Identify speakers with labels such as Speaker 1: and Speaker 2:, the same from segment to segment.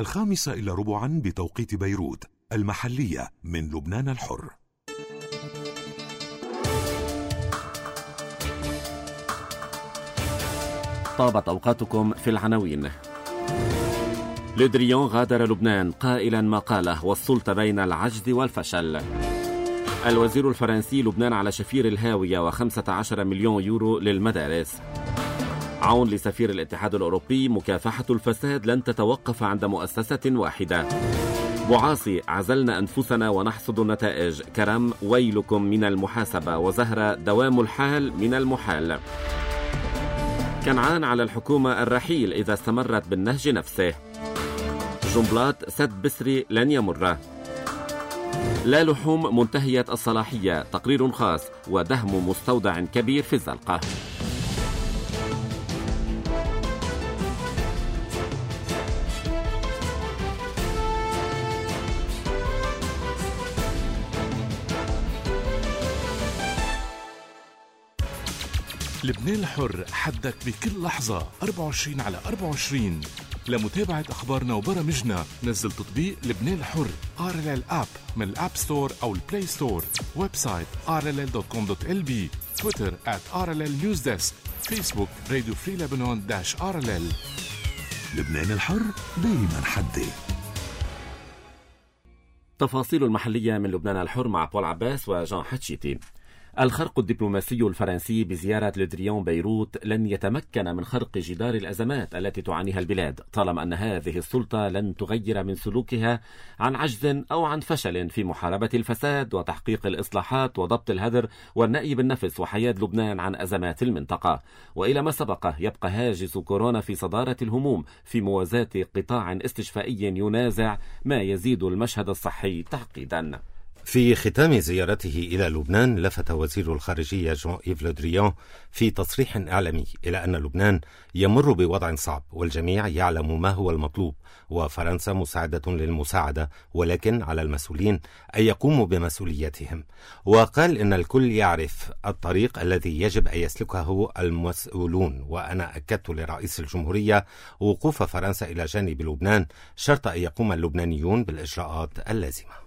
Speaker 1: 5:15 بتوقيت بيروت المحلية من لبنان الحر.
Speaker 2: طابت أوقاتكم في العناوين. لو دريون غادر لبنان قائلا ما قاله والسلطة بين العجز والفشل. الوزير الفرنسي لبنان على شفير الهاوية و15 مليون يورو للمدارس. عون لسفير الاتحاد الأوروبي مكافحة الفساد لن تتوقف عند مؤسسة واحدة. بوعاصي عزلنا أنفسنا ونحصد النتائج. كرم ويلكم من المحاسبة. وزهرة دوام الحال من المحال. كنعان على الحكومة الرحيل إذا استمرت بالنهج نفسه. جنبلاط سد بسري لن يمر. لا لحوم منتهية الصلاحية. تقرير خاص ودهم مستودع كبير في الزلقة.
Speaker 1: لبنان الحر حدك بكل لحظة 24/24. لمتابعة أخبارنا وبرامجنا نزل تطبيق لبنان الحر RLL App من الأب ستور أو البلاي ستور. ويب سايت rll.com.lb. تويتر @RLL Newsdesk. فيسبوك راديو فري لبنان -RLL. لبنان الحر دايما حدي.
Speaker 2: تفاصيل المحلية من لبنان الحر مع بول عباس وجان حتشيتي. الخرق الدبلوماسي الفرنسي بزيارة لو دريون بيروت لن يتمكن من خرق جدار الأزمات التي تعانيها البلاد طالما أن هذه السلطة لن تغير من سلوكها عن عجز أو عن فشل في محاربة الفساد وتحقيق الإصلاحات وضبط الهدر والنأي بالنفس وحياة لبنان عن أزمات المنطقة. وإلى ما سبق يبقى هاجس كورونا في صدارة الهموم في موازاة قطاع استشفائي ينازع ما يزيد المشهد الصحي تعقيدا.
Speaker 3: في ختام زيارته إلى لبنان لفت وزير الخارجية جون إيف لو دريون في تصريح إعلامي إلى أن لبنان يمر بوضع صعب والجميع يعلم ما هو المطلوب وفرنسا مساعدة للمساعدة ولكن على المسؤولين أن يقوموا بمسؤوليتهم. وقال إن الكل يعرف الطريق الذي يجب أن يسلكه المسؤولون وأنا أكدت لرئيس الجمهورية وقوف فرنسا إلى جانب لبنان شرط أن يقوم اللبنانيون بالإجراءات اللازمة.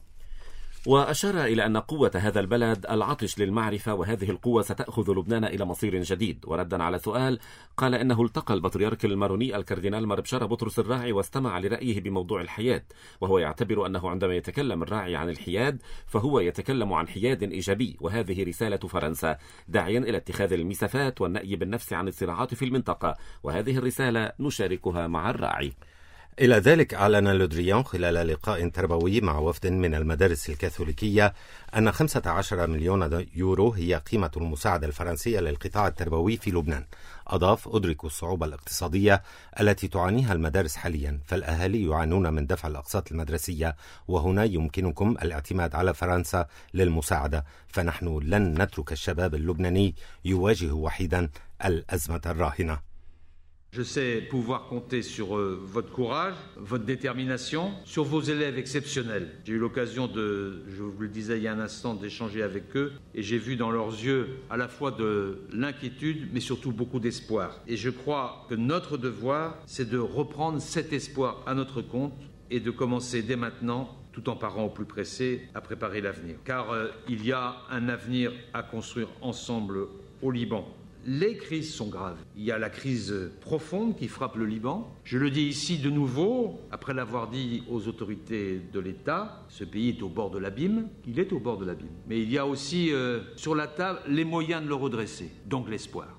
Speaker 2: وأشار إلى أن قوة هذا البلد العطش للمعرفة وهذه القوة ستأخذ لبنان إلى مصير جديد. وردا على سؤال قال إنه التقى البطريرك الماروني الكاردينال مربشارة بطرس الراعي واستمع لرأيه بموضوع الحياد وهو يعتبر أنه عندما يتكلم الراعي عن الحياد فهو يتكلم عن حياد إيجابي وهذه رسالة فرنسا داعيا إلى اتخاذ المسافات والنأي بالنفس عن الصراعات في المنطقة وهذه الرسالة نشاركها مع الراعي.
Speaker 3: إلى ذلك أعلن لو دريون خلال لقاء تربوي مع وفد من المدارس الكاثوليكية أن 15 مليون يورو هي قيمة المساعدة الفرنسية للقطاع التربوي في لبنان. أضاف: أدرك الصعوبة الاقتصادية التي تعانيها المدارس حاليا فالأهالي يعانون من دفع الأقساط المدرسية وهنا يمكنكم الاعتماد على فرنسا للمساعدة فنحن لن نترك الشباب اللبناني يواجه وحيدا الأزمة الراهنة.
Speaker 4: Je sais pouvoir compter sur votre courage, votre détermination, sur vos élèves exceptionnels. J'ai eu l'occasion je vous le disais il y a un instant, d'échanger avec eux et j'ai vu dans leurs yeux à la fois de l'inquiétude mais surtout beaucoup d'espoir. Et je crois que notre devoir, c'est de reprendre cet espoir à notre compte et de commencer dès maintenant, tout en parant au plus pressé, à préparer l'avenir. Car il y a un avenir à construire ensemble au Liban. Les crises sont graves. Il y a la crise profonde qui frappe le Liban. Je le dis ici de nouveau, après l'avoir dit aux autorités de l'État, ce pays est au bord de l'abîme. Il est au bord de l'abîme. Mais il y a aussi sur la table les moyens de le redresser, donc l'espoir.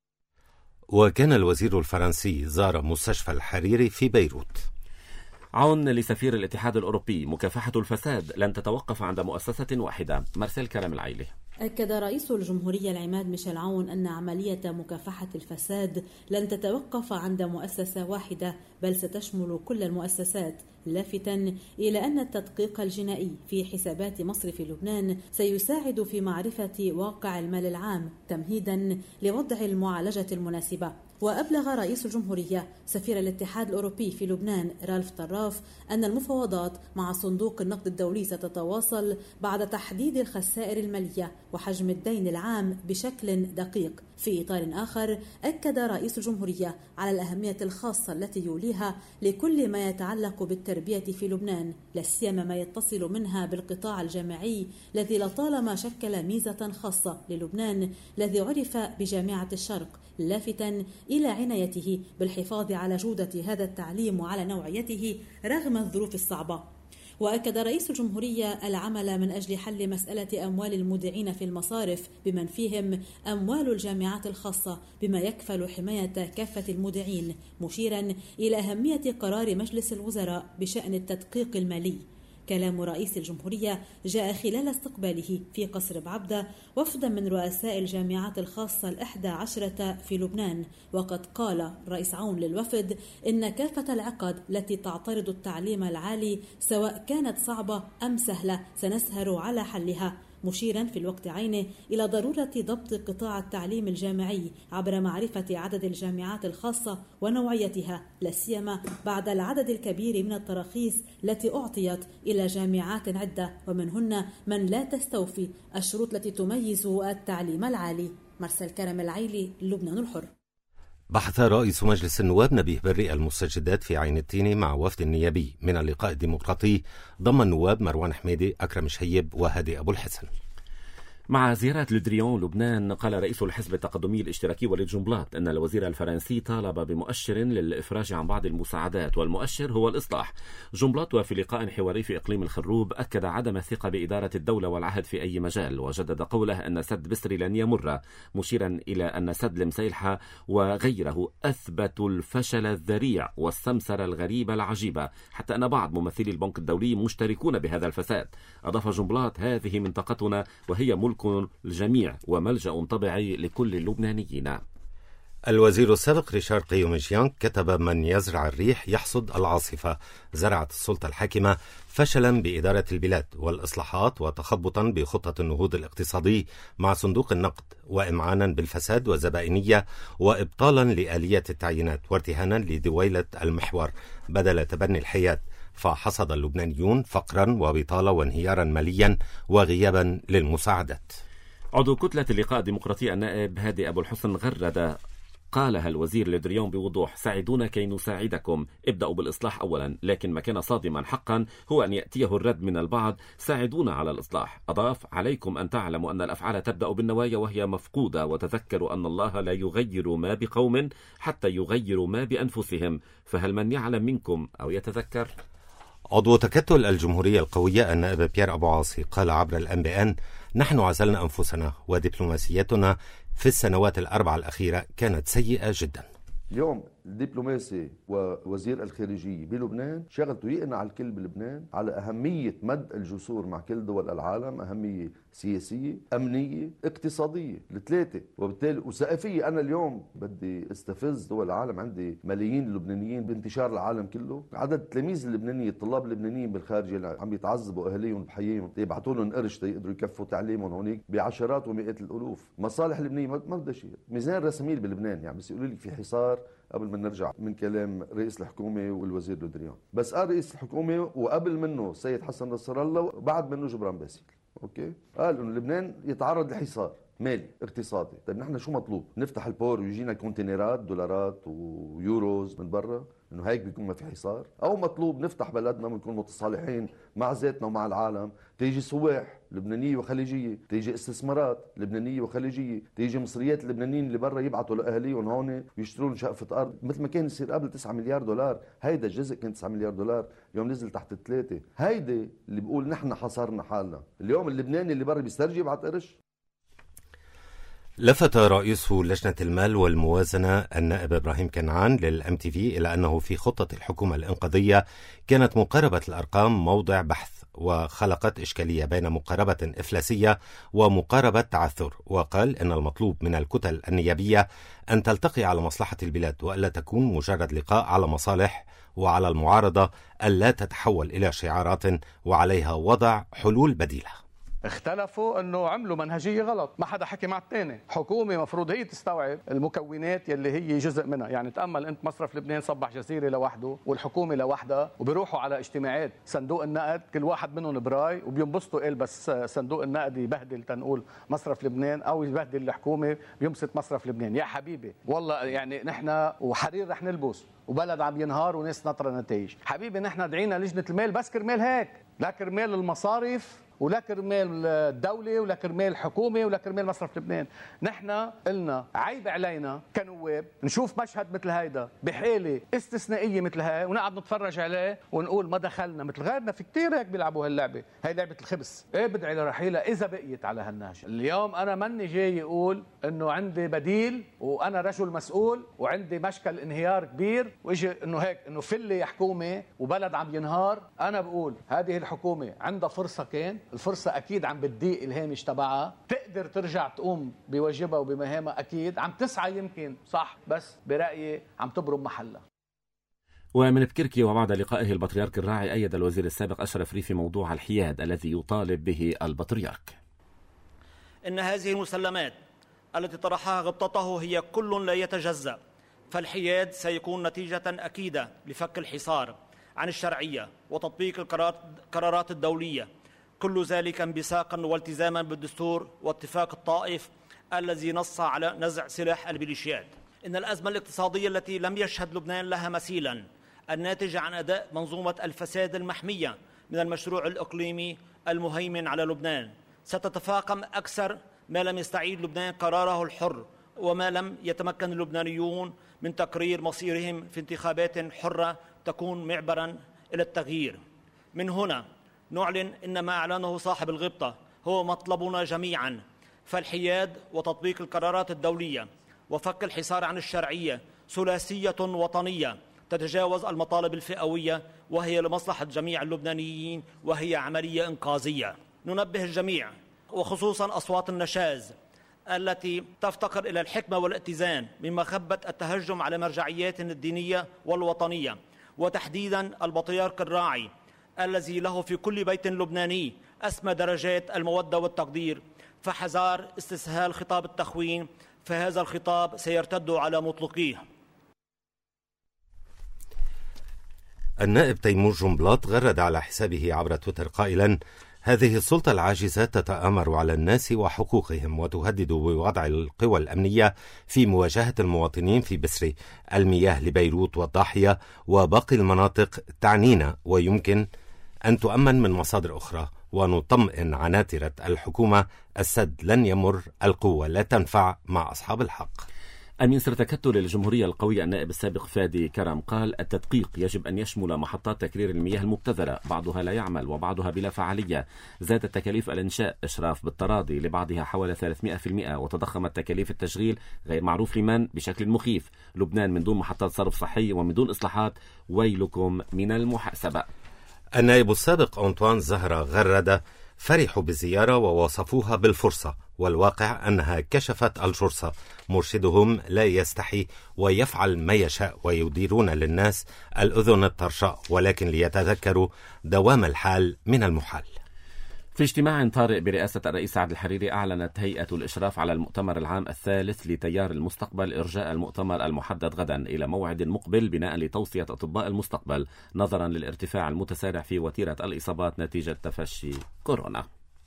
Speaker 3: وكان الوزير الفرنسي زار مستشفى الحريري في بيروت.
Speaker 2: عون لسفير الاتحاد الأوروبي مكافحة الفساد لن تتوقف عند مؤسسة واحدة. مرسل كرم العيلي.
Speaker 5: أكد رئيس الجمهورية العماد ميشيل عون أن عملية مكافحة الفساد لن تتوقف عند مؤسسة واحدة بل ستشمل كل المؤسسات، لافتا إلى أن التدقيق الجنائي في حسابات مصرف لبنان سيساعد في معرفة واقع المال العام تمهيدا لوضع المعالجة المناسبة. وأبلغ رئيس الجمهورية سفير الاتحاد الأوروبي في لبنان رالف طراف أن المفاوضات مع صندوق النقد الدولي ستتواصل بعد تحديد الخسائر المالية وحجم الدين العام بشكل دقيق، في إطار آخر، أكد رئيس الجمهورية على الأهمية الخاصة التي يوليها لكل ما يتعلق بالتربية في لبنان، لا سيما ما يتصل منها بالقطاع الجامعي الذي لطالما شكل ميزة خاصة للبنان الذي عرف بجامعة الشرق، لافتا إلى عنايته بالحفاظ على جودة هذا التعليم وعلى نوعيته رغم الظروف الصعبة. وأكد رئيس الجمهورية العمل من أجل حل مسألة أموال المودعين في المصارف بمن فيهم أموال الجامعات الخاصة بما يكفل حماية كافة المودعين، مشيرا إلى أهمية قرار مجلس الوزراء بشأن التدقيق المالي. كلام رئيس الجمهورية جاء خلال استقباله في قصر بعبدة وفدا من رؤساء الجامعات الخاصة 11 في لبنان، وقد قال رئيس عون للوفد إن كافة العقد التي تعترض التعليم العالي سواء كانت صعبة أم سهلة سنسهر على حلها، مشيرا في الوقت عينه إلى ضرورة ضبط قطاع التعليم الجامعي عبر معرفة عدد الجامعات الخاصة ونوعيتها، لا سيما بعد العدد الكبير من التراخيص التي أعطيت إلى جامعات عدة ومنهن من لا تستوفي الشروط التي تميز التعليم العالي. مرسل كرم العيلي، لبنان الحر.
Speaker 3: بحث رئيس مجلس النواب نبيه بري المستجدات في عين التين مع وفد نيابي من اللقاء الديمقراطي ضم النواب مروان حميدي، أكرم شهيب وهادي أبو الحسن.
Speaker 2: مع زيارة لودريون لبنان، قال رئيس الحزب التقدمي الاشتراكي وليد جنبلاط أن الوزير الفرنسي طالب بمؤشر للإفراج عن بعض المساعدات، والمؤشر هو الإصلاح. جنبلاط وفي لقاء حواري في إقليم الخروب أكد عدم الثقة بإدارة الدولة والعهد في أي مجال، وجدد قوله أن سد بسري لن يمر، مشيرا إلى أن سد المسيلحة وغيره أثبتوا الفشل الذريع والسمسرة الغريبة العجيبة، حتى أن بعض ممثلي البنك الدولي مشتركون بهذا الفساد. أضاف جنبلاط: هذه منطقتنا وهي ملك الجميع وملجأ طبيعي لكل اللبنانيين.
Speaker 3: الوزير السابق ريشارد قيومجيان كتب: من يزرع الريح يحصد العاصفة. زرعت السلطة الحاكمة فشلا بإدارة البلاد والإصلاحات وتخبطا بخطة النهوض الاقتصادي مع صندوق النقد، وإمعانا بالفساد وزبائنية، وإبطالا لآلية التعيينات، وارتهانا لدويلة المحور بدل تبني الحياة. فحصد اللبنانيون فقرا وبطالة وانهيارا ماليا وغيابا للمساعدات.
Speaker 2: عضو كتلة اللقاء الديمقراطي النائب هادي أبو الحسن غرد قالها الوزير لودريون بوضوح: ساعدونا كي نساعدكم، ابدأوا بالإصلاح أولا، لكن ما كان صادما حقا هو أن يأتيه الرد من البعض: ساعدونا على الإصلاح. أضاف: عليكم أن تعلموا أن الأفعال تبدأ بالنوايا وهي مفقودة، وتذكروا أن الله لا يغير ما بقوم حتى يغيروا ما بأنفسهم، فهل من يعلم منكم أو يتذكر؟
Speaker 3: عضو تكتل الجمهورية القوية النائب بيير أبو عاصي قال عبر الأنبئان: نحن عزلنا أنفسنا ودبلوماسيتنا في السنوات الأربعة الأخيرة كانت سيئة جدا.
Speaker 6: اليوم الدبلوماسي ووزير الخارجية بلبنان شغلته يقنع الكل بلبنان على أهمية مد الجسور مع كل دول العالم، أهمية سياسية، أمنية، اقتصادية، الثلاثة، وبالتالي وثقافية. أنا اليوم بدي استفز دول العالم، عندي ملايين لبنانيين بانتشار العالم كله، عدد التلاميذ اللبنانيين، الطلاب اللبنانيين بالخارج اللي عم يتعذبوا أهاليهم بحييهم يبعثوا لهم قرش يقدروا يكفوا تعليمهم هونيك بعشرات ومئات الألوف. مصالح لبنانية ما بدها شيء، ميزان رسميل بلبنان، يعني بس يقولوا لي في حصار. قبل ما نرجع من كلام رئيس الحكومة والوزير لودريون، بس قال رئيس الحكومة وقبل منه السيد حسن نصر الله وبعد منه جبران باسيل، اوكي، قال انه لبنان يتعرض لحصار مالي اقتصادي. طيب نحن شو مطلوب؟ نفتح البور ويجينا كونتينرات دولارات ويوروز من برا؟ انه هيك بيكون ما في حصار؟ او مطلوب نفتح بلدنا ونكون متصالحين مع ذاتنا ومع العالم، تيجي سواح لبنانيه وخليجيه، تيجي استثمارات لبنانيه وخليجيه، تيجي مصريات اللبنانيين اللي برا يبعثوا لاهاليهم هون ويشترون شقفه ارض مثل ما كان يصير قبل 9 مليار دولار. هيدا الجزء كان 9 مليار دولار، اليوم نزل تحت 3. هيدا اللي بيقول نحن حصرنا حالنا. اليوم اللبناني اللي برا بيسترجي يبعث قرش.
Speaker 3: لفت رئيس لجنة المال والموازنة النائب إبراهيم كنعان للMTV إلى أنه في خطة الحكومة الإنقاذية كانت مقاربة الأرقام موضع بحث، وخلقت إشكالية بين مقاربة إفلاسية ومقاربة تعثر، وقال إن المطلوب من الكتل النيابية أن تلتقي على مصلحة البلاد وألا تكون مجرد لقاء على مصالح، وعلى المعارضة ألا تتحول إلى شعارات وعليها وضع حلول بديلة.
Speaker 7: اختلفوا انه عملوا منهجيه غلط، ما حدا حكي مع الثاني. حكومه مفروض هي تستوعب المكونات يلي هي جزء منها. يعني تامل انت مصرف لبنان صبح جزيره لوحده والحكومه لوحدها، وبيروحوا على اجتماعات صندوق النقد كل واحد منهم براي وبينبسطوا قال بس صندوق النقد يبهدل تنقول مصرف لبنان او يبهدل الحكومه بيمسك مصرف لبنان. يا حبيبي والله يعني نحن وحرير رح نلبس وبلد عم ينهار وناس ناطره نتائج. حبيبي نحن دعينا لجنه المال بس كرمال هيك، لا كرمال المصارف ولا كرمال الدولة ولا كرمال الحكومة ولا كرمال مصرف لبنان. نحن قلنا عيب علينا كنواب نشوف مشهد مثل هيدا بحالة استثنائية مثل هاي ونقعد نتفرج عليه ونقول ما دخلنا. مثل غيرنا في كتير هيك بيلعبوا هاللعبة، هاي لعبة الخبز. ايه بدعي لرحيلة إذا بقيت على هالنهج. اليوم أنا مني جاي أقول إنه عندي بديل وأنا رجل مسؤول وعندي مشكل انهيار كبير وإجي إنه هيك إنه فلي حكومة وبلد عم ينهار. أنا بقول هذه الحكومة عندها فرصة، كان الفرصة أكيد عم بتضيق الهامش تبعها، تقدر ترجع تقوم بواجبها وبمهامها أكيد، عم تسعى يمكن صح بس برأيي عم تبرم محلها.
Speaker 2: ومن بكركي وبعد لقائه البطريرك الراعي أيد الوزير السابق أشرف ريفي موضوع الحياد الذي يطالب به البطريرك.
Speaker 8: إن هذه المسلمات التي طرحها غبطته هي كل لا يتجزأ، فالحياد سيكون نتيجة أكيدة لفك الحصار عن الشرعية وتطبيق القرارات الدولية، كل ذلك انبثاقا والتزاما بالدستور واتفاق الطائف الذي نص على نزع سلاح الميليشيات. إن الأزمة الاقتصادية التي لم يشهد لبنان لها مثيلا الناتجة عن أداء منظومة الفساد المحمية من المشروع الإقليمي المهيمن على لبنان ستتفاقم أكثر ما لم يستعيد لبنان قراره الحر وما لم يتمكن اللبنانيون من تقرير مصيرهم في انتخابات حرة تكون معبرا إلى التغيير. من هنا نعلن إن ما أعلنه صاحب الغبطة هو مطلبنا جميعا، فالحياد وتطبيق القرارات الدولية وفك الحصار عن الشرعية ثلاثية وطنية تتجاوز المطالب الفئوية وهي لمصلحة جميع اللبنانيين وهي عملية إنقاذية. ننبه الجميع وخصوصا أصوات النشاز التي تفتقر إلى الحكمة والاتزان من مخبة التهجم على مرجعياتنا الدينية والوطنية، وتحديدا البطريرك الراعي الذي له في كل بيت لبناني أسمى درجات المودة والتقدير، فحذار استسهال خطاب التخوين، فهذا الخطاب سيرتد على مطلقيه.
Speaker 3: النائب تيمور جنبلاط غرد على حسابه عبر تويتر قائلا: هذه السلطة العاجزة تتآمر على الناس وحقوقهم وتهدد بوضع القوى الأمنية في مواجهة المواطنين في بسري. المياه لبيروت والضاحية وباقي المناطق تعنينا ويمكن أن تؤمن من مصادر أخرى، ونطمئن عناترة الحكومة السد لن يمر، القوة لا تنفع مع أصحاب الحق.
Speaker 2: أمين سر تكتل الجمهورية القوية النائب السابق فادي كرم قال: التدقيق يجب أن يشمل محطات تكرير المياه المبتذلة، بعضها لا يعمل وبعضها بلا فعالية. زادت تكاليف الإنشاء إشراف بالتراضي لبعضها حوالي 300%، وتضخمت تكاليف التشغيل غير معروف لمن بشكل مخيف. لبنان من دون محطات صرف صحي ومن دون إصلاحات ويلكم من المحاسبة.
Speaker 3: النائب السابق أنطوان زهرة غرد: فرحوا بالزيارة ووصفوها بالفرصة، والواقع أنها كشفت الجرصة. مرشدهم لا يستحي ويفعل ما يشاء ويديرون للناس الأذن الطرشاء، ولكن ليتذكروا دوام الحال من المحال.
Speaker 2: في اجتماع طارئ برئاسة الرئيس سعد الحريري، أعلنت هيئة الإشراف على المؤتمر العام الثالث لتيار المستقبل إرجاء المؤتمر المحدد غدا إلى موعد مقبل بناء لتوصية أطباء المستقبل نظرا للارتفاع المتسارع في وتيرة الإصابات نتيجة تفشي كورونا.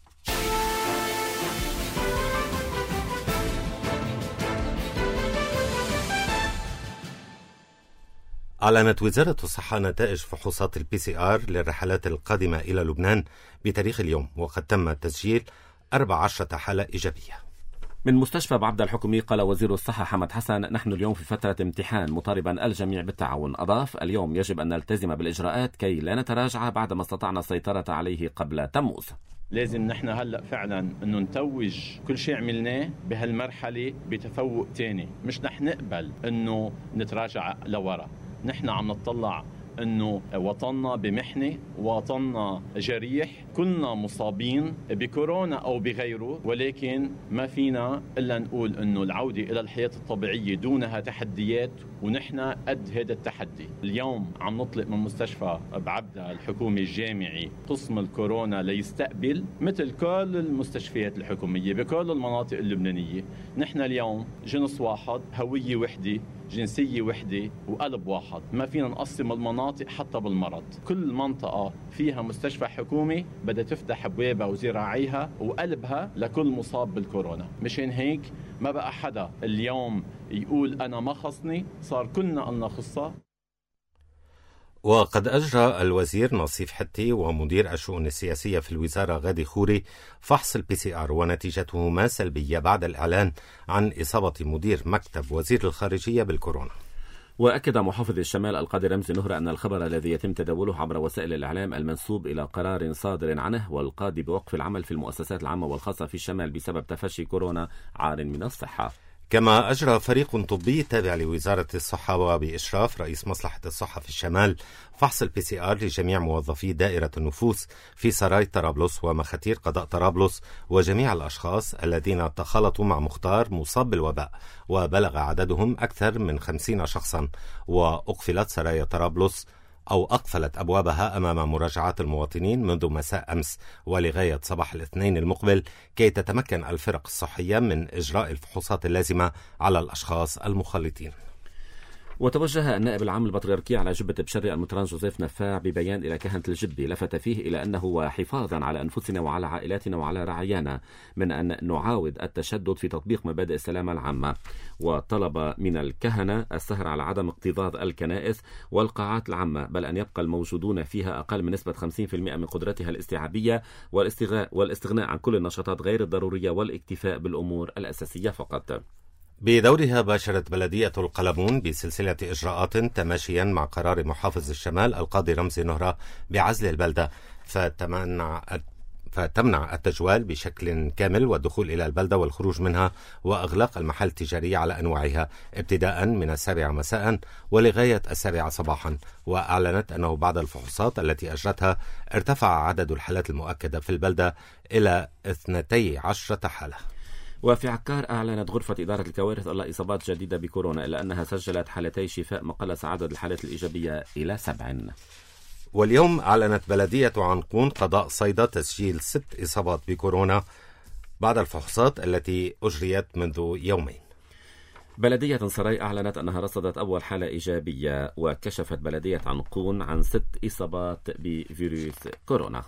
Speaker 3: أعلنت وزارة الصحة نتائج فحوصات الPCR للرحلات القادمة إلى لبنان بتاريخ اليوم، وقد تم تسجيل 14 حالة إيجابية.
Speaker 2: من مستشفى بعبد الحكمي قال وزير الصحة حمد حسن: نحن اليوم في فترة امتحان، مطالبا الجميع بالتعاون. أضاف: اليوم يجب أن نلتزم بالإجراءات كي لا نتراجع بعدما استطعنا السيطرة عليه قبل تموز.
Speaker 9: لازم نحن هلأ فعلا أنه نتوج كل شيء عملناه بهالمرحلة بتفوق تاني، مش نحن نقبل أنه نتراجع لورا. نحن عم نطلع أنه وطننا بمحنة، وطننا جريح، كلنا مصابين بكورونا أو بغيره، ولكن ما فينا إلا نقول أنه العودة إلى الحياة الطبيعية دونها تحديات، ونحن قد هذا التحدي. اليوم عم نطلق من مستشفى بعبدة الحكومي الجامعي قسم الكورونا ليستقبل مثل كل المستشفيات الحكومية بكل المناطق اللبنانية. نحن اليوم جنس واحد، هوية وحدة، جنسية وحدة، وقلب واحد. ما فينا نقسم المناطق حتى بالمرض. كل منطقة فيها مستشفى حكومي بدها تفتح ابوابها وذراعيها وقلبها لكل مصاب بالكورونا. مشان هيك ما بقى حدا اليوم يقول أنا ما خصني، صار كلنا قلنا خصة.
Speaker 3: وقد أجرى الوزير نصيف حتي ومدير الشؤون السياسية في الوزارة غادي خوري فحص الPCR، ونتيجته سلبية بعد الإعلان عن إصابة مدير مكتب وزير الخارجية بالكورونا.
Speaker 2: وأكد محافظ الشمال القاضي رمزي نهرة أن الخبر الذي يتم تداوله عبر وسائل الإعلام المنسوب إلى قرار صادر عنه والقاضي بوقف العمل في المؤسسات العامة والخاصة في الشمال بسبب تفشي كورونا عار من الصحة.
Speaker 3: كما أجرى فريق طبي تابع لوزارة الصحة وبإشراف رئيس مصلحة الصحة في الشمال فحص الPCR لجميع موظفي دائرة النفوس في سراي طرابلس ومخاتير قضاء طرابلس وجميع الأشخاص الذين تخالطوا مع مختار مصاب بالوباء، وبلغ عددهم أكثر من 50 شخصا. وأقفلت سرايا طرابلس أو أقفلت أبوابها أمام مراجعات المواطنين منذ مساء أمس ولغاية صباح الاثنين المقبل كي تتمكن الفرق الصحية من إجراء الفحوصات اللازمة على الأشخاص المخالطين.
Speaker 2: وتوجه النائب العام البطريركي على جبة بشري المطران جوزيف نفاع ببيان إلى كهنة الجبة لفت فيه إلى أنه حفاظا على أنفسنا وعلى عائلاتنا وعلى رعايانا من أن نعاود التشدد في تطبيق مبادئ السلامة العامة، وطلب من الكهنة السهر على عدم اكتظاظ الكنائس والقاعات العامة، بل أن يبقى الموجودون فيها أقل من نسبة 50% من قدرتها الاستيعابية والاستغناء عن كل النشاطات غير الضرورية والاكتفاء بالأمور الأساسية فقط.
Speaker 3: بدورها باشرت بلدية القلمون بسلسلة إجراءات تماشيا مع قرار محافظ الشمال القاضي رمزي نهرة بعزل البلدة، فتمنع التجوال بشكل كامل والدخول إلى البلدة والخروج منها، وأغلاق المحال التجارية على أنواعها ابتداء من 7 مساء ولغاية 7 صباحا. وأعلنت أنه بعد الفحوصات التي أجرتها ارتفع عدد الحالات المؤكدة في البلدة إلى 12 حالة.
Speaker 2: وفي عكار أعلنت غرفة إدارة الكوارث ألا إصابات جديدة بكورونا، إلا أنها سجلت حالتي شفاء ما قلص عدد الحالات الإيجابية إلى 7.
Speaker 3: واليوم أعلنت بلدية عنقون قضاء صيدا تسجيل 6 إصابات بكورونا بعد الفحوصات التي أجريت منذ يومين.
Speaker 2: بلدية سراي أعلنت أنها رصدت أول حالة إيجابية، وكشفت بلدية عنقون عن 6 إصابات بفيروس كورونا.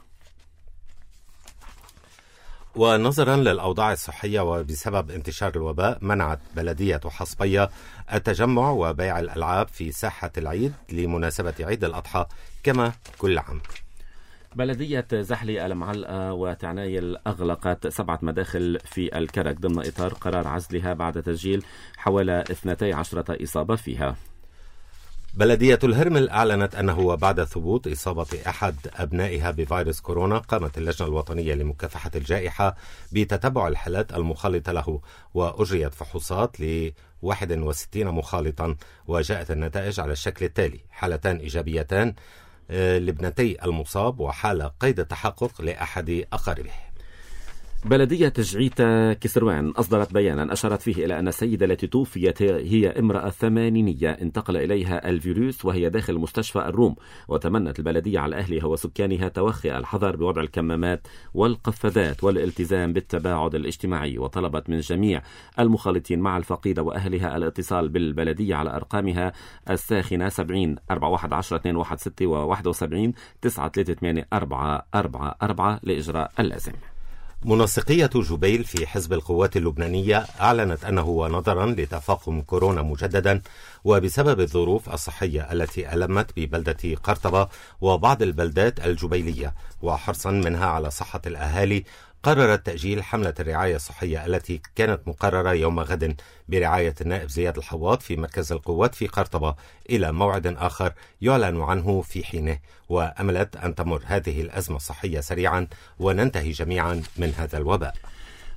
Speaker 3: ونظرا للأوضاع الصحية وبسبب انتشار الوباء منعت بلدية حصبية التجمع وبيع الألعاب في ساحة العيد لمناسبة عيد الأضحى كما كل عام.
Speaker 2: بلدية زحلي المعلقة وتعنايل أغلقت 7 مداخل في الكرك ضمن إطار قرار عزلها بعد تسجيل حوالي 12 إصابة فيها.
Speaker 3: بلدية الهرمل أعلنت أنه بعد ثبوت إصابة أحد أبنائها بفيروس كورونا قامت اللجنة الوطنية لمكافحة الجائحة بتتبع الحالات المخالطة له، وأجريت فحوصات ل 61 مخالطا، وجاءت النتائج على الشكل التالي: حالتان إيجابيتان لابنتي المصاب، وحالة قيد التحقق لأحد أقاربه.
Speaker 2: بلدية جعيتا كسروان أصدرت بيانا أشارت فيه إلى أن السيدة التي توفيت هي امرأة 80 انتقل إليها الفيروس وهي داخل مستشفى الروم، وتمنت البلدية على أهلها وسكانها توخي الحذر بوضع الكمامات والقفازات والالتزام بالتباعد الاجتماعي، وطلبت من جميع المخالطين مع الفقيدة وأهلها الاتصال بالبلدية على أرقامها الساخنة 70 411 216 و 71 938 444 لإجراء اللازم.
Speaker 3: منسقية جبيل في حزب القوات اللبنانية أعلنت أنه ونظرا لتفاقم كورونا مجددا وبسبب الظروف الصحية التي ألمت ببلدة قرطبة وبعض البلدات الجبيلية وحرصا منها على صحة الأهالي، قررت تأجيل حملة الرعاية الصحية التي كانت مقررة يوم غد برعاية النائب زياد الحواط في مركز القوات في قرطبة إلى موعد آخر يعلن عنه في حينه، وأملت أن تمر هذه الأزمة الصحية سريعا وننتهي جميعا من هذا الوباء.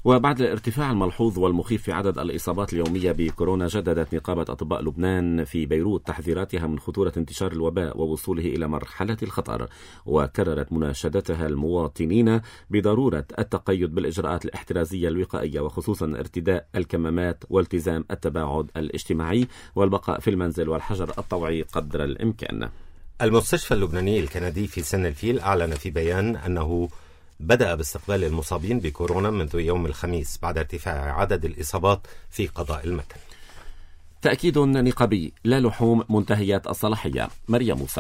Speaker 2: وبعد الارتفاع الملحوظ والمخيف في عدد الإصابات اليومية بكورونا، جددت نقابة أطباء لبنان في بيروت تحذيراتها من خطورة انتشار الوباء ووصوله إلى مرحلة الخطر، وكررت مناشدتها المواطنين بضرورة التقيد بالإجراءات الاحترازية الوقائية، وخصوصا ارتداء الكمامات والتزام التباعد الاجتماعي والبقاء في المنزل والحجر الطوعي قدر الإمكان.
Speaker 3: المستشفى اللبناني الكندي في سن الفيل أعلن في بيان أنه بدأ باستقبال المصابين بكورونا منذ يوم الخميس بعد ارتفاع عدد الإصابات في قضاء المتن.
Speaker 2: تأكيد نقابي: لا لحوم منتهيات الصلاحية. مريم موسى.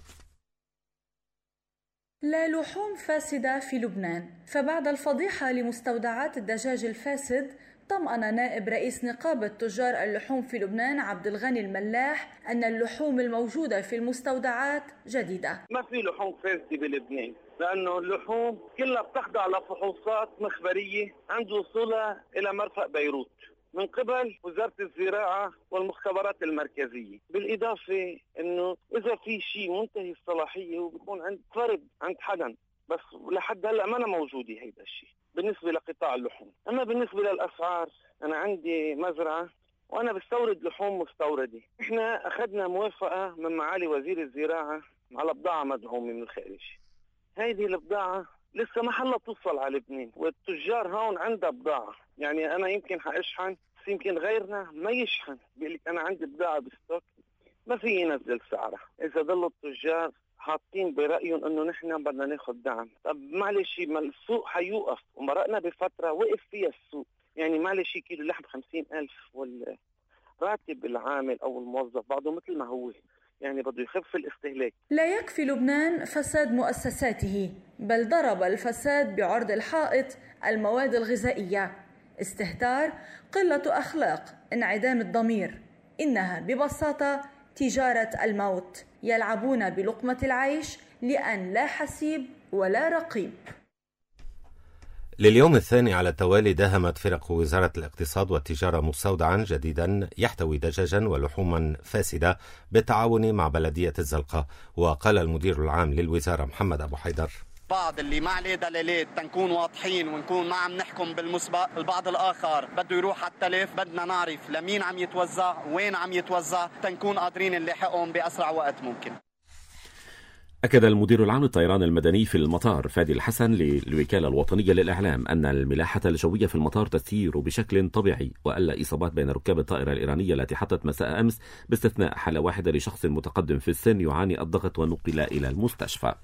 Speaker 10: لا لحوم فاسدة في لبنان. فبعد الفضيحة لمستودعات الدجاج الفاسد، طمأن نائب رئيس نقابة تجار اللحوم في لبنان عبد الغني الملاح أن اللحوم الموجودة في المستودعات جديدة.
Speaker 11: ما في لحوم فاسدة بلبنان، لأنه اللحوم كلها بتخضع لفحوصات مخبرية عند وصولها إلى مرفأ بيروت من قبل وزارة الزراعة والمختبرات المركزية. بالإضافة أنه إذا في شيء منتهي الصلاحية وبيكون عند فرد عند حدا، بس لحد هلأ ما أنا موجودة هيدا الشيء بالنسبة لقطاع اللحوم. أما بالنسبة للأسعار، أنا عندي مزرعة وأنا بستورد لحوم مستوردة. إحنا أخذنا موافقة من معالي وزير الزراعة على بضاعة مدعومة من الخارج. هذه البضاعة لسه ما حلت توصل على لبنان، والتجار هون عندها بضاعة. يعني أنا يمكن حأشحن، بس يمكن غيرنا ما يشحن، بيقول لك أنا عندي بضاعة بستوك ما في ينزل سعرها. إذا ضلوا التجار حاطين برأيهم انه نحن بدنا ناخذ دعم، طب معلش ما السوق حيوقف، ومرقنا بفتره وقف فيها السوق. يعني معلش كيلو لحم 50,000 والراتب العامل او الموظف بعده مثل ما هو، يعني بده يخف الاستهلاك.
Speaker 10: لا يكفي لبنان فساد مؤسساته، بل ضرب الفساد بعرض الحائط المواد الغذائية. استهتار، قلة أخلاق، انعدام الضمير، إنها ببساطة تجارة الموت. يلعبون بلقمة العيش لأن لا حسيب ولا رقيب.
Speaker 3: لليوم الثاني على التوالي داهمت فرق وزارة الاقتصاد والتجارة مستودعا جديدا يحتوي دجاجا ولحوما فاسدة بالتعاون مع بلدية الزلقة. وقال المدير العام للوزارة محمد أبو حيدر:
Speaker 12: بعض اللي ما عليه دلالات تنكون واضحين ونكون ما عم نحكم بالمسبق، البعض الآخر بده يروح على التلف، بدنا نعرف لمين عم يتوزع وين عم يتوزع تنكون قادرين نلاحقهم بأسرع وقت ممكن.
Speaker 2: أكد المدير العام للطيران المدني في المطار فادي الحسن للوكالة الوطنية للإعلام أن الملاحة الجوية في المطار تسير بشكل طبيعي، وألا إصابات بين ركاب الطائرة الإيرانية التي حطت مساء أمس باستثناء حالة واحدة لشخص متقدم في السن يعاني الضغط ونقل إلى المستشفى.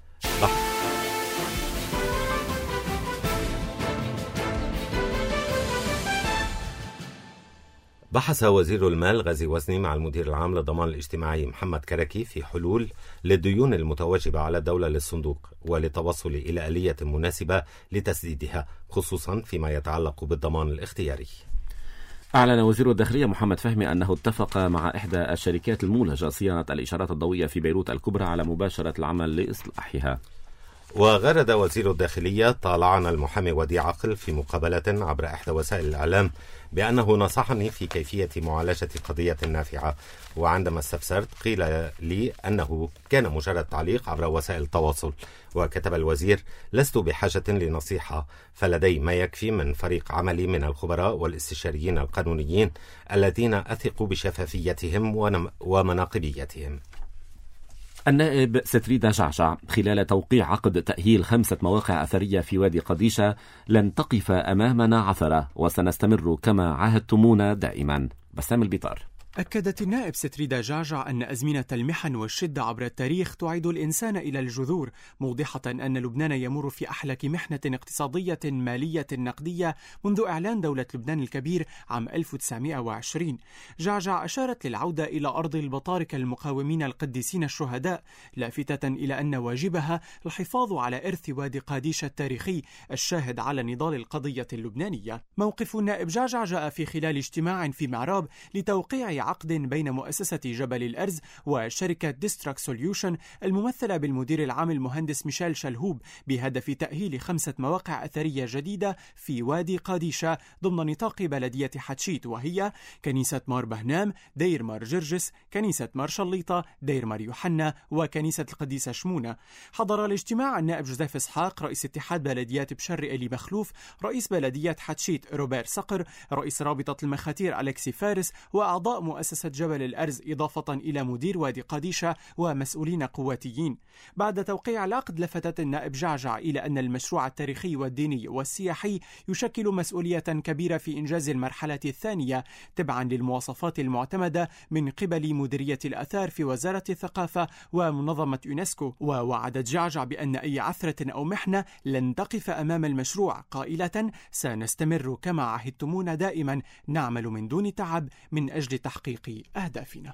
Speaker 3: بحث وزير المال غازي وزني مع المدير العام للضمان الاجتماعي محمد كركي في حلول للديون المتواجبة على الدولة للصندوق وللتوصل إلى آلية مناسبة لتسديدها، خصوصا فيما يتعلق بالضمان الاختياري.
Speaker 2: أعلن وزير الداخلية محمد فهمي أنه اتفق مع إحدى الشركات المولجة صيانة الإشارات الضوئية في بيروت الكبرى على مباشرة العمل لإصلاحها.
Speaker 3: وغرد وزير الداخلية طالعنا المحامي ودي عقل في مقابلة عبر إحدى وسائل الإعلام بأنه نصحني في كيفية معالجة قضية نافعة، وعندما استفسرت قيل لي أنه كان مجرد تعليق عبر وسائل التواصل. وكتب الوزير: لست بحاجة لنصيحة، فلدي ما يكفي من فريق عملي من الخبراء والاستشاريين القانونيين الذين أثق بشفافيتهم ومناقبيتهم.
Speaker 2: النائب ستريدا جعجع خلال توقيع عقد تأهيل 5 مواقع أثرية في وادي قديشة: لن تقف أمامنا عثرة وسنستمر كما عاهدتمونا دائما. بسام البطار.
Speaker 13: أكدت النائب ستريدا جعجع أن أزمنة المحن والشدة عبر التاريخ تعيد الإنسان إلى الجذور، موضحة أن لبنان يمر في أحلك محنة اقتصادية مالية نقدية منذ إعلان دولة لبنان الكبير عام 1920. جعجع أشارت للعودة إلى أرض البطاركة المقاومين القديسين الشهداء، لافتة إلى أن واجبها الحفاظ على إرث وادي قاديش التاريخي الشاهد على نضال القضية اللبنانية. موقف النائب جعجع جاء في خلال اجتماع في معراب لتوقيع توقيع عقد بين مؤسسة جبل الأرز وشركة ديستراك سوليوشن الممثلة بالمدير العام المهندس ميشيل شلهوب بهدف تأهيل 5 مواقع أثرية جديدة في وادي قاديشة ضمن نطاق بلدية حتشيت، وهي كنيسة مار بهنام، دير مار جرجس، كنيسة مار شليطة، دير مار يوحنا، وكنيسة القديسة شمونة. حضر الاجتماع النائب جوزيف إسحاق رئيس اتحاد بلديات بشر إلي مخلوف، رئيس بلدية حتشيت روبير صقر، رئيس رابطة المخاتير أليكسي فارس، وأعضاء مؤسسة جبل الأرز، إضافة إلى مدير وادي قاديشة ومسؤولين قواتيين. بعد توقيع العقد لفتت النائب جعجع إلى أن المشروع التاريخي والديني والسياحي يشكل مسؤولية كبيرة في إنجاز المرحلة الثانية تبعا للمواصفات المعتمدة من قبل مديرية الآثار في وزارة الثقافة ومنظمة يونسكو. ووعدت جعجع بأن أي عثرة أو محنة لن تقف أمام المشروع، قائلة: سنستمر كما عهدتمونا دائما نعمل من دون تعب من أجل تحقيق أهدافنا.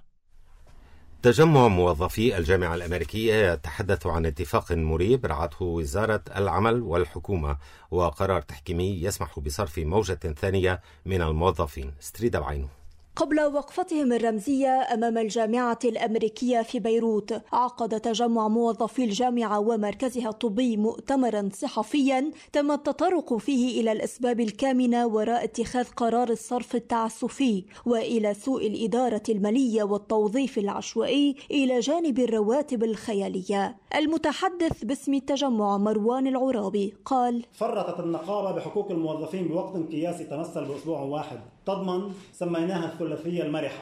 Speaker 3: تجمع موظفي الجامعة الأمريكية يتحدث عن اتفاق مريب رعته وزارة العمل والحكومة وقرار تحكيمي يسمح بصرف موجة ثانية من الموظفين. ستريدا بعينه.
Speaker 14: قبل وقفتهم الرمزية أمام الجامعة الأمريكية في بيروت، عقد تجمع موظفي الجامعة ومركزها الطبي مؤتمرا صحفيا تم التطرق فيه إلى الأسباب الكامنة وراء اتخاذ قرار الصرف التعسفي وإلى سوء الإدارة المالية والتوظيف العشوائي إلى جانب الرواتب الخيالية. المتحدث باسم التجمع مروان العرابي قال:
Speaker 15: فرطت النقابة بحقوق الموظفين بوقت قياسي تمثل بأسبوع واحد تضمن سميناها الثلاثية المرحة.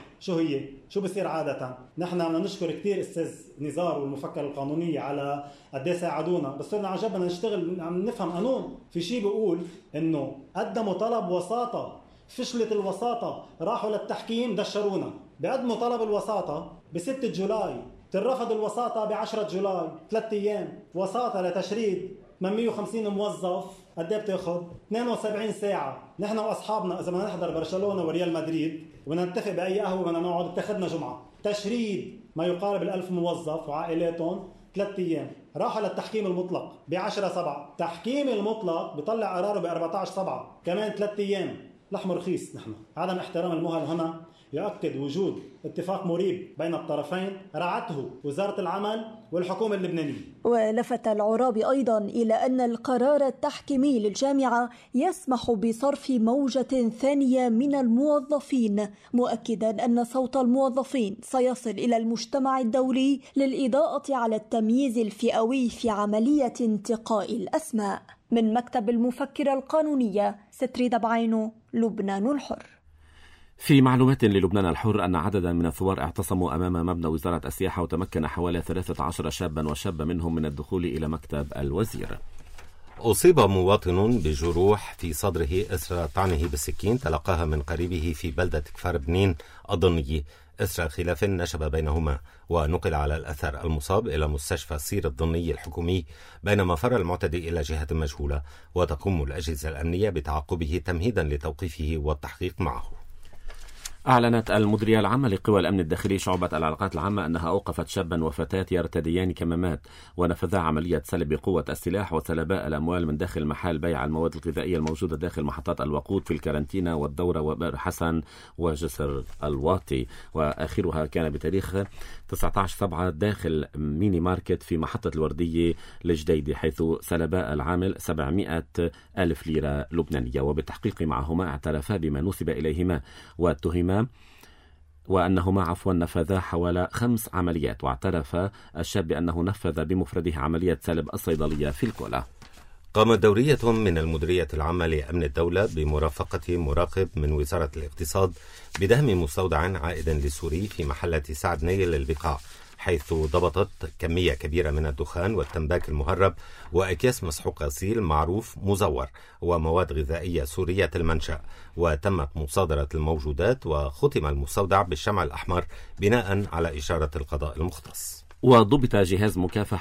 Speaker 15: شو بصير عادة؟ نحن بدنا نشكر كتير أستاذ نزار والمفكر القانونية على قد ايه ساعدونا، بس صرنا عن جد نشتغل عم نفهم قانون. في شيء بيقول إنه قدموا طلب وساطة، فشلت الوساطة، راحوا للتحكيم دشرونا. بقدموا طلب الوساطة ب6 جولاي، ترفض الوساطة ب10 جولاي، 3 أيام وساطة لتشريد 850 موظف. قد ايه بتاخذ؟ 72 ساعة. نحن واصحابنا اذا بدنا نحضر برشلونة وريال مدريد وبدنا نتفق باي قهوة بدنا نقعد، بتاخذنا جمعة. تشريد ما يقارب 1000 موظف وعائلاتهم 3 ايام. راحوا للتحكيم المطلق ب10/7. تحكيم المطلق بيطلع قراره ب14/7 كمان 3 ايام. لحم رخيص. نحن عدم احترام المهل هنا يؤكد وجود اتفاق مريب بين الطرفين رعته وزارة العمل والحكومة اللبنانية.
Speaker 14: ولفت العرابي أيضا إلى أن القرار التحكيمي للجامعة يسمح بصرف موجة ثانية من الموظفين، مؤكدا أن صوت الموظفين سيصل إلى المجتمع الدولي للإضاءة على التمييز الفئوي في عملية انتقاء الأسماء. من مكتب المفكرة القانونية، ستريدا بعينه، لبنان الحر.
Speaker 2: في معلومات للبنان الحر أن عددا من الثوار اعتصموا أمام مبنى وزارة السياحة، وتمكن حوالي 13 شابا وشابة منهم من الدخول إلى مكتب الوزير.
Speaker 3: أصيب مواطن بجروح في صدره إثر طعنه بالسكين تلقاها من قريبه في بلدة كفار بنين الضني إثر خلاف نشب بينهما، ونقل على الأثر المصاب إلى مستشفى سير الضني الحكومي، بينما فر المعتدي إلى جهة مجهولة، وتقوم الأجهزة الأمنية بتعقبه تمهيدا لتوقيفه والتحقيق معه.
Speaker 2: أعلنت المديرية العامة لقوى الأمن الداخلي شعبة العلاقات العامة أنها أوقفت شابا وفتاة يرتديان كمامات ونفذا عملية سلب بقوة السلاح وسلباء الأموال من داخل محل بيع المواد الغذائية الموجودة داخل محطات الوقود في الكارنتينا والدورة وبئر حسن وجسر الواطي، وآخرها كان بتاريخ 19/7 داخل ميني ماركت في محطة الوردية الجديدة، حيث سلباء العامل 700,000 ليرة لبنانية. وبالتحقيق معهما اعترفا بما نسب إليهما واتهما وأنهما نفذا حوالي 5 عمليات، واعترف الشاب بأنه نفذ بمفرده عملية سلب الصيدلية في الكولا.
Speaker 3: قامت دورية من المديرية العامة لأمن الدولة بمرافقة مراقب من وزارة الاقتصاد بدهم مستودع عائد للسوري في محلة سعد نيل للبقاع، حيث ضبطت كمية كبيرة من الدخان والتنباك المهرب وأكياس مسحوق غسيل معروف مزور ومواد غذائية سورية المنشأ، وتمت مصادرة الموجودات وختم المستودع بالشمع الأحمر بناء على إشارة القضاء المختص.
Speaker 2: وضبط جهاز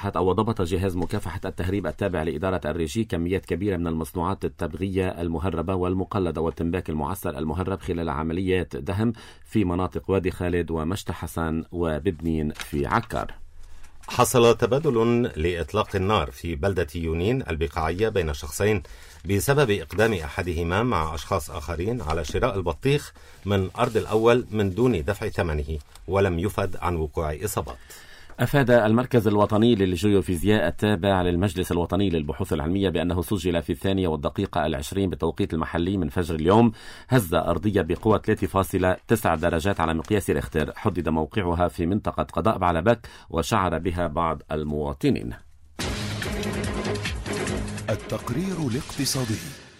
Speaker 2: مكافحة التهريب التابع لإدارة الريجي كميات كبيرة من المصنوعات التبغية المهربة والمقلدة والتنباك المعسل المهرب خلال عمليات دهم في مناطق وادي خالد ومشت حسن وببنين في عكار.
Speaker 3: حصل تبادل لإطلاق النار في بلدة يونين البقاعية بين شخصين بسبب إقدام أحدهما مع أشخاص آخرين على شراء البطيخ من أرض الأول من دون دفع ثمنه، ولم يفد عن وقوع إصابات.
Speaker 2: أفاد المركز الوطني للجيوفيزياء التابع للمجلس الوطني للبحوث العلمية بأنه سجل في 2:20 بالتوقيت المحلي من فجر اليوم هزة أرضية بقوة 3.9 درجات على مقياس ريختر، حدد موقعها في منطقة قضاء بعلبك وشعر بها بعض المواطنين.
Speaker 1: التقرير الاقتصادي.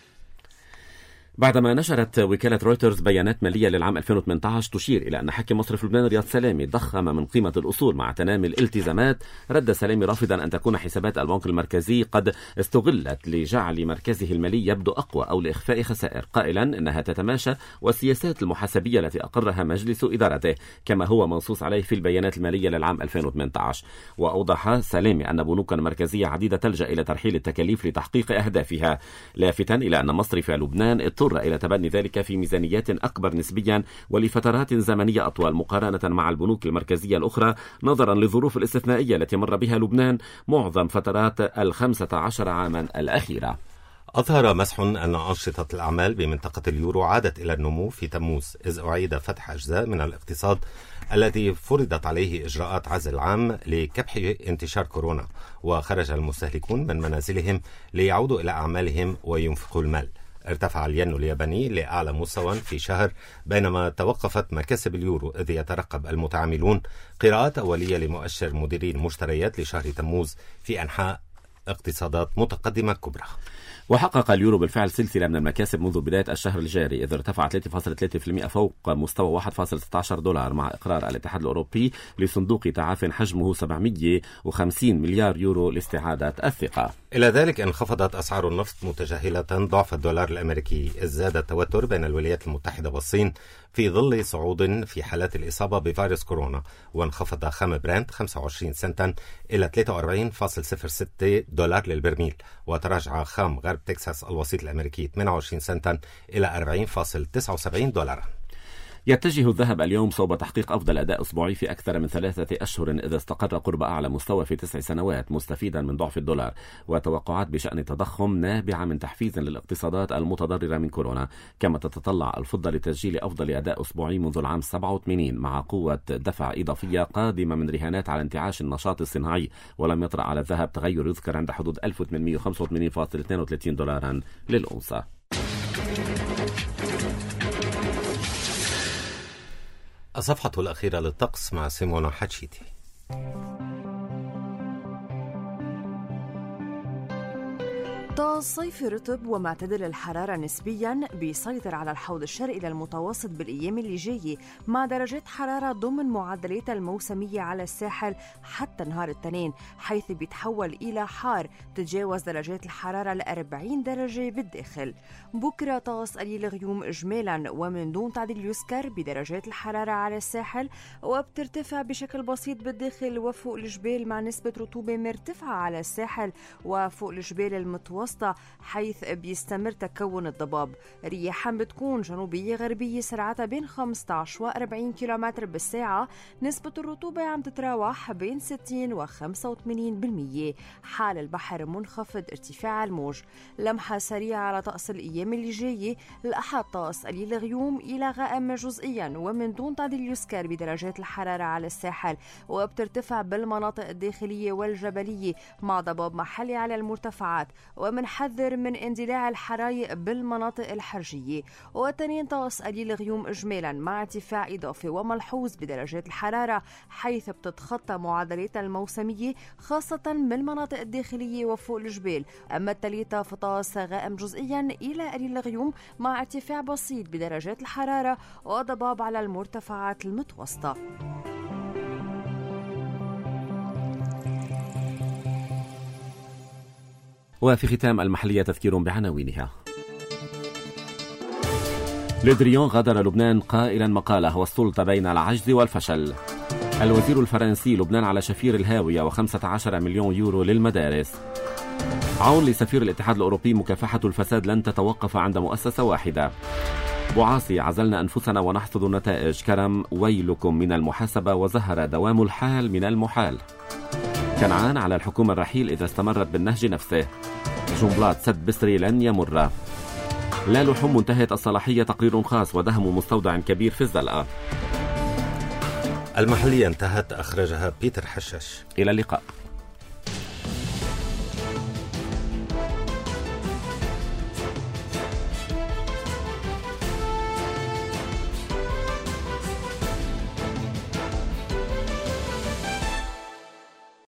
Speaker 2: بعدما نشرت وكالة رويترز بيانات مالية للعام 2018 تشير إلى أن حاكم مصرف لبنان رياض سلامي ضخم من قيمة الأصول مع تنامي الالتزامات، رد سلامي رافضا أن تكون حسابات البنك المركزي قد استغلت لجعل مركزه المالي يبدو أقوى أو لإخفاء خسائر، قائلا أنها تتماشى والسياسات المحاسبية التي أقرها مجلس إدارته كما هو منصوص عليه في البيانات المالية للعام 2018. وأوضح سلامي أن بنوكا مركزية عديدة تلجأ إلى ترحيل التكاليف لتحقيق أهدافها، لافتا إلى أن مصرف لبنان اضطر إلى تبني ذلك في ميزانيات أكبر نسبيا ولفترات زمنية أطول مقارنة مع البنوك المركزية الأخرى، نظرا للظروف الاستثنائية التي مر بها لبنان معظم فترات 15 عاما الأخيرة.
Speaker 3: أظهر مسح أن أنشطة الأعمال بمنطقة اليورو عادت إلى النمو في تموز، إذ أعيد فتح أجزاء من الاقتصاد الذي فرضت عليه إجراءات عزل عام لكبح انتشار كورونا، وخرج المستهلكون من منازلهم ليعودوا إلى أعمالهم وينفقوا المال. ارتفع الين الياباني لأعلى مستوى في شهر، بينما توقفت مكاسب اليورو، إذ يترقب المتعاملون قراءات أولية لمؤشر مديري المشتريات لشهر تموز في أنحاء اقتصادات متقدمة كبرى.
Speaker 2: وحقق اليورو بالفعل سلسلة من المكاسب منذ بداية الشهر الجاري، إذ ارتفع 3.3% فوق مستوى 1.16 دولار مع إقرار الاتحاد الأوروبي لصندوق تعاف حجمه 750 مليار يورو لاستعادة الثقة.
Speaker 3: إلى ذلك انخفضت أسعار النفط متجاهلة ضعف الدولار الأمريكي، إذ زاد التوتر بين الولايات المتحدة والصين في ظل صعود في حالات الإصابة بفيروس كورونا، وانخفض خام برنت 25 سنتا إلى 43.06 دولار للبرميل، وتراجع خام غرب تكساس الوسيط الأمريكي 28 سنتا إلى 40.79 دولارا.
Speaker 2: يتجه الذهب اليوم صوب تحقيق أفضل أداء أسبوعي في أكثر من 3 أشهر، إذا استقر قرب أعلى مستوى في 9 سنوات مستفيدا من ضعف الدولار وتوقعات بشأن التضخم نابعة من تحفيز للاقتصادات المتضررة من كورونا. كما تتطلع الفضة لتسجيل أفضل أداء أسبوعي منذ العام 87 مع قوة دفع إضافية قادمة من رهانات على انتعاش النشاط الصناعي، ولم يطرأ على الذهب تغير يذكر عند حدود 1885.32 دولارا للأونصة.
Speaker 3: الصفحة الأخيرة للطقس مع سيمونا حتشيتي.
Speaker 16: طقس صيفي رطب ومعتدل الحرارة نسبيا بيسيطر على الحوض الشرقي للمتوسط بالأيام اللي جاية، مع درجات حرارة ضمن معدلات الموسمية على الساحل حتى نهار الاثنين، حيث بيتحول إلى حار تتجاوز درجات الحرارة 40 درجة بالداخل. بكرة طقس قليل غيوم إجمالا ومن دون تعديل يذكر بدرجات الحرارة على الساحل، وبترتفع بشكل بسيط بالداخل وفوق الجبال مع نسبة رطوبة مرتفعة على الساحل وفوق الجبال المتوسطة، حيث بيستمر تكون الضباب. رياحا بتكون جنوبية غربية سرعتها بين 15 و 40 كيلومتر بالساعة، نسبة الرطوبة عم تتراوح بين 60 و 85%. حال البحر منخفض ارتفاع الموج. لمحة سريعة على طقس الأيام اللي جاية، الأحد طقس قليل غيوم إلى غائم جزئيا ومن دون تعديل يذكر بدرجات الحرارة على الساحل، وبترتفع بالمناطق الداخلية والجبلية مع ضباب محلي على المرتفعات، ومنحذر من اندلاع الحرايق بالمناطق الحرجية. وتنين طقس قليل غيوم إجمالا مع ارتفاع إضافي وملحوظ بدرجات الحرارة، حيث بتتخطى معدلات الموسمية خاصة بالمناطق الداخلية وفوق الجبال. أما التليتا فطقس غائم جزئيا إلى قليل غيوم مع ارتفاع بسيط بدرجات الحرارة وضباب على المرتفعات المتوسطة.
Speaker 2: وفي ختام المحلية تذكير بعناوينها. لودريون غادر لبنان قائلا مقاله والسلطة بين العجز والفشل. الوزير الفرنسي لبنان على شفير الهاوية و15 مليون يورو للمدارس. عون لسفير الاتحاد الأوروبي مكافحة الفساد لن تتوقف عند مؤسسة واحدة. بوعاصي عزلنا أنفسنا ونحصد النتائج، كرم ويلكم من المحاسبة وزهر دوام الحال من المحال. كنعان على الحكومة الرحيل إذا استمرت بالنهج نفسه. جنبلاط سد بسري لن يمر. لا لحوم منتهية الصلاحية تقرير خاص ودهم مستودع كبير في الزلقة.
Speaker 3: المحلية انتهت، أخرجها بيتر حشاش.
Speaker 2: إلى اللقاء.